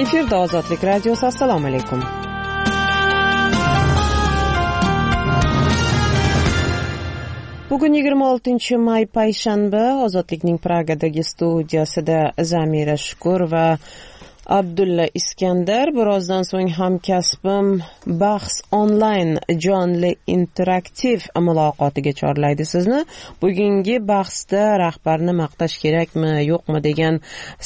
Efirda Ozodlik radiosi. Assalomu alaykum. Bugun 26-may payshanba. Ozodlikning Pragadagi studiyasida Zamira Shukur va Abdulla Iskandar. Birozdan so'ng hamkasbim bahs onlayn jonli interaktiv muloqotiga chorlaydi sizni. Bugungi bahsda rahbarni maqtash kerakmi, yo'qmi degan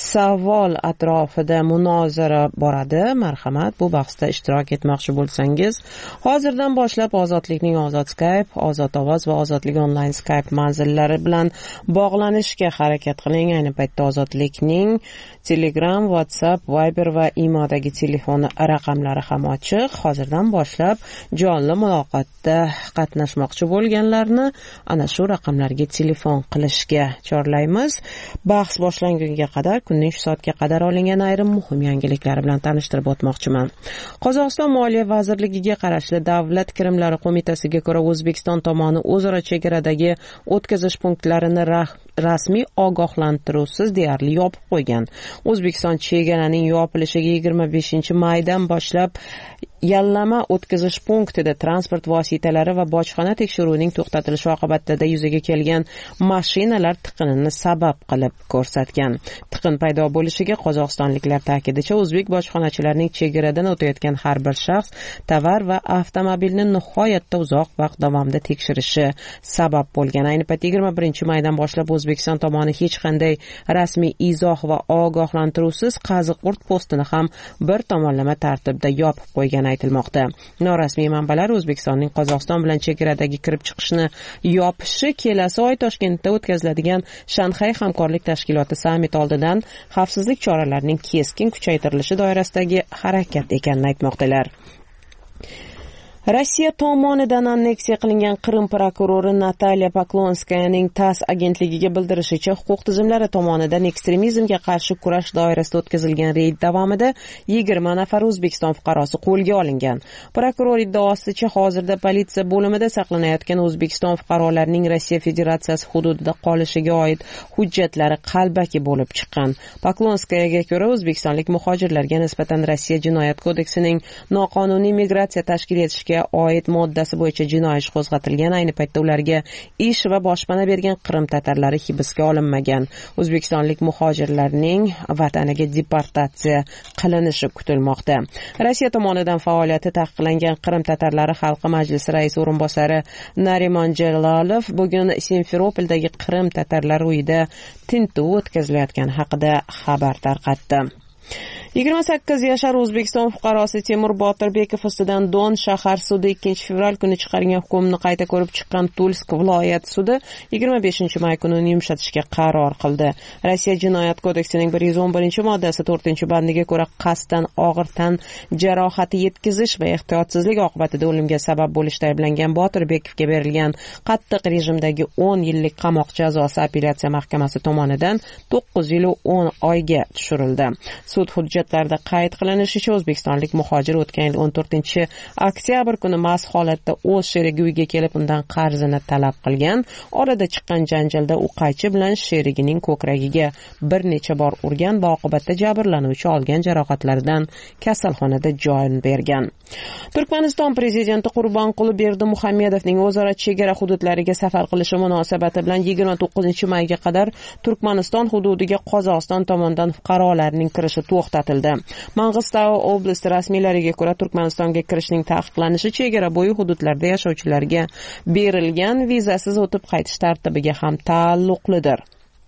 savol atrofida munozara boradi. Marhamat, bu bahsda ishtirok etmoqchi bo'lsangiz, hozirdan boshlab Ozodlikning Ozod Skype, Ozod ovoz va Ozodlik onlayn Skype manzillari bilan bog'lanishga harakat qiling. Ayni paytda Ozodlikning Telegram, WhatsApp, Viber va Imodagi telefon raqamlari ham ochiq. Hozirdan boshlab jonli muloqotda qatnashmoqchi bo'lganlarni ana shu raqamlarga telefon qilishga chorlaymiz. Bahs boshlangunga qadar, kunning shu soatga qadar olingan ayrim muhim yangiliklar bilan tanishtirib o'tmoqchiman. Qozog'iston Moliya vazirligiga qarashli Davlat kirimlari qo'mitasiga ko'ra, O'zbekiston tomoni o'zaro chegaradagi o'tkazish punktlarini rasmiy ogohlantiruvsiz deyarli yopib qo'ygan. O'zbekiston chegaraning yopilishiga 25-maydan boshlab yallama o'tkazish punktida transport vositalari va bojxona tekshiruvining to'xtatilishi oqibatida yuzaga kelgan mashinalar tiqinini sabab qilib ko'rsatgan. Tiqin paydo bo'lishiga qozog'istonliklar ta'kidincha, o'zbek bojxonachilarining chegaradan o'tayotgan har bir shaxs tovar va avtomobilni nihoyatda uzoq vaqt davomida tekshirishi sabab bo'lgan. Ayni paytda 21-maydan boshlab O'zbekiston tomoni hech qanday rasmiy izoh va ogohlantiruvsiz Qaziqurt postini ham bir tomonlama tartibda yopib qo'ygan aytilmoqda. Norasmiy manbalar O'zbekistonning Qozog'iston bilan chegaradagi kirib chiqishni yopishi kelasi oy Toshkentda o'tkaziladigan Shanxay hamkorlik tashkiloti sammiti oldidan xavfsizlik choralarining keskin kuchaytirilishi doirasidagi harakat ekanini aytmoqdalar. Rossiya tomonidan anneksiya qilingan Qrim prokurori Natalya Poklonskayaning TASS agentligiga bildirishicha, huquq tizimlari tomonidan ekstremizmga qarshi kurash doirasida o'tkazilgan reyd davomida 20 nafar O'zbekiston fuqarosi qo'lga olingan. Prokuror iddaosicha, hozirda politsiya bo'limida saqlanayotgan O'zbekiston fuqarolarining Rossiya Federatsiyasi hududida qolishiga oid hujjatlari qalbaki bo'lib chiqqan. Poklonskayaga ko'ra, o'zbekistonlik muhojirlarga nisbatan Rossiya Jinoyat kodeksining noqonuniy migratsiya tashkil etishga oid moddasi bo'yicha jinoiy ish qo'zg'atilgan. Ayni paytda ularga ish va boshpana bergan Qrim tatarlari hibsga olinmagan. O'zbekistonlik muhojirlarning vataniga deportatsiya qilinishi kutilmoqda. Rossiya tomonidan faoliyati taqiqlangan Qrim tatarlari xalqi majlisi raisi o'rinbosari Narimon Jalolov bugun Simferopoldagi Qrim tatarlari uyida tintuv o'tkazilayotgani haqida xabar tarqatdi. 28 yashar O'zbekiston fuqarosi Temur Botirbekov ustidan Don shahar sudi 2-fevral kuni chiqargan hukmni qayta ko'rib chiqqan Tulsk viloyat sudi 25-may kuni uni yumshatishga qaror qildi. Rossiya Jinoyat kodeksining 111-moddasi 4-bandiga ko'ra qasddan og'ir tan jarohati yetkazish va ehtiyotsizlik oqibatida o'limga sabab bo'lishda ayblangan Botirbekovga berilgan qattiq rejimdagi 10 yillik qamoq jazosi apellyatsiya mahkamasi tomonidan 9 yil 10 oyga tushirildi. Sud hujjatlarida qayd qilinishicha, o'zbekistonlik muhojir o'tgan yil 14-oktyabr kuni mast holatda o'z sherigi uyga kelib undan qarzini talab qilgan. Orada chiqqan janjalda u qaychi bilan sherigining ko'kragiga bir necha bor urgan va oqibatda jabrlanuvchi olgan jarohatlaridan kasalxonada jon bergan. Turkmaniston prezidenti Qurbonquli Berdimuhamedovning o'zaro chegara hududlariga safar qilishi munosabati bilan 29-mayga qadar Turkmaniston hududiga Qozog'iston tomonidan fuqarolarning kirishi to'xtatildi. Mang'istau oblasti rasmiylariga ko'ra, Turkmanistonga kirishning taqiqlanishi chegara bo'yi hududlarda yashovchilarga berilgan vizasiz o'tib qaytish tartibiga ham taalluqlidir.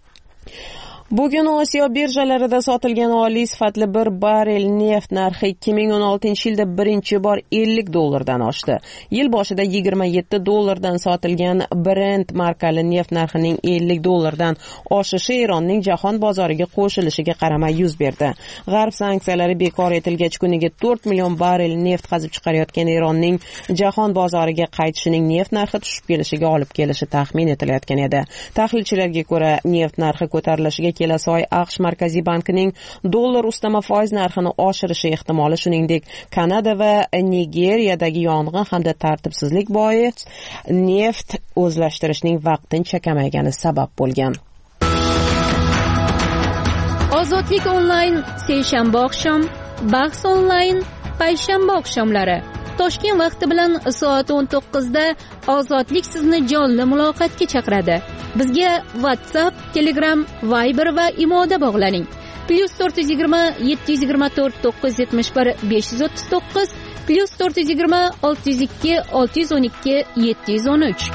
Bugun Osiyo birjalarida sotilgan oliy sifatli bir barrel neft narxi 2016-yilda birinchi bor $50 oshdi. Yil boshida $27 sotilgan Brent markali neft narxining $50 oshishi Eronning jahon bozoriga qo'shilishiga qaramay yuz berdi. G'arb sanksiyalari bekor etilgach, kuniga 4 million barrel neft qazib chiqarayotgan Eronning jahon bozoriga qaytishining neft narxi tushib kelishiga olib kelishi taxmin etilayotgan edi. Tahlilchilarga ko'ra, neft narxi ko'tarilishiga kelasi oy AQSh Markaziy bankining dollar ustama foiz narxini oshirishi ehtimoli, shuningdek Kanada va Nigeriyadagi yong'in hamda tartibsizlik bois neft o'zlashtirishning vaqtincha kamaygani sabab bo'lgan. Ozodlik onlayn seshanba oqshom Bahs onlayn payshanba oqshomlari Toshkent vaqti bilan soat 19 da Ozodlik sizni jonli muloqotga chaqiradi. Bizga WhatsApp, Telegram, Viber va Imoda bog'laning. +420 724 971 539 +420 602 612 713.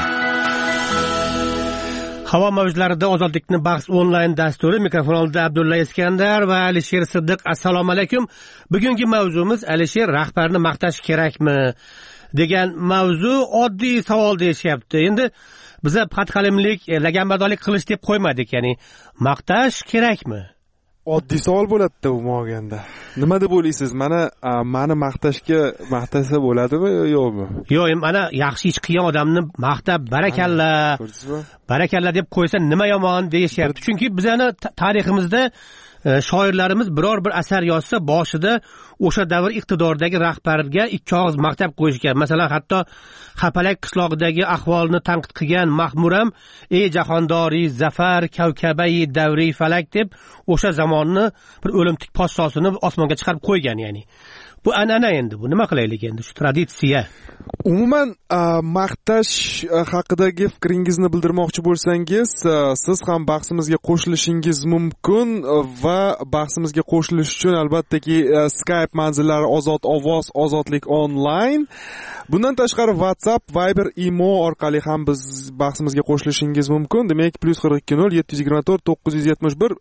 Havo mavjlarida Ozodlikni bahs onlayn dasturi. Mikrofon oldida Abdulla Iskandar va Alisher Siddiq. Assalomu alaykum. Bugungi mavzumiz Alisher, rahbarni maqtash kerakmi degan mavzu. Oddiy savol deyishyapti. Endi biza patqalimlik, laganbardorlik qilish deb qo'ymadik, ya'ni maqtash kerakmi? Oddiy savol bo'ladi-da bu moganda. Nima deb o'ylaysiz? Mani maqtasa bo'ladimi yo'qmi? Yo'q, mana yaxshi ish qilgan odamni maqtab barakalla deb qo'ysa nima yomon deyishyapti. Chunki bizani tariximizda shoirlarimiz biror bir asar yozsa boshida o'sha davr iqtidoridagi rahbarga ikki og'iz maqtab qo'yishgan. Masalan, hatto Xapalak qishlog'idagi ahvolni tanqid qilgan Mahmuram ey jahondori zafar kavkabai davri falak deb o'sha zamonni bir o'limtik podshosini osmonga chiqarib qo'ygan, ya'ni. Bu an'ana endi, bu nima qilaylik endi, shu traditsiya. Umuman maqtash haqidagi fikringizni bildirmoqchi bo'lsangiz, siz ham bahsimizga qo'shilishingiz mumkin va bahsimizga qo'shilish uchun albattaki Skype manzillari Ozod ovoz, Ozodlik onlayn. Bundan tashqari WhatsApp, Viber, Imo orqali ham biz bahsimizga qo'shilishingiz mumkin. Demak, +420 724 971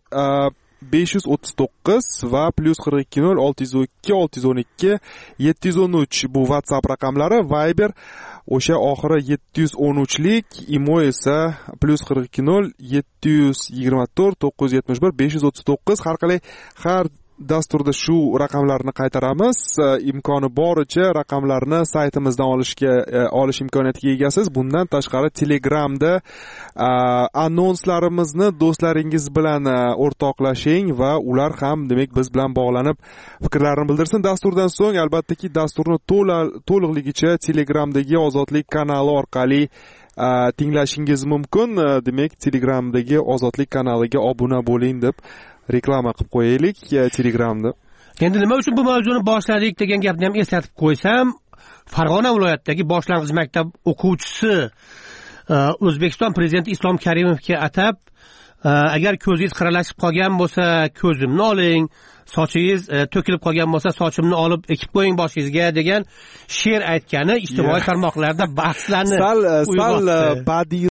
539 va +420 602 612 713 bu WhatsApp raqamlari. Viber o'sha oxiri 713lik, Imo esa +420 724 971 539. Har qalay har dasturda shu raqamlarni qaytaramiz. Imkoni boricha raqamlarni saytimizdan olish imkoniyatiga egasiz. Bundan tashqari Telegramda anonslarimizni do'stlaringiz bilan o'rtoqlashing va ular ham demak biz bilan bog'lanib fikrlarini bildirsin. Dasturdan so'ng albattaki dasturni to'liqligicha Telegramdagi Ozodlik kanali orqali tinglashingiz mumkin. Demak, Telegramdagi Ozodlik kanaliga obuna bo'ling deb reklama qilib qo'yaylik Telegramda. Endi nima uchun bu mavzuni boshladik degan gapni ham eslatib qo'ysam, Farg'ona viloyatidagi boshlang'ich maktab o'quvchisi O'zbekiston prezidenti Islom Karimovga atab, agar ko'zingiz xiralashib qolgan bo'lsa, ko'zimni oling, sochingiz to'kilib qolgan bo'lsa, sochimni olib ekib qo'ying boshingizga degan she'r aytgani ijtimoiy tarmoqlarda bahslarni sal badiiy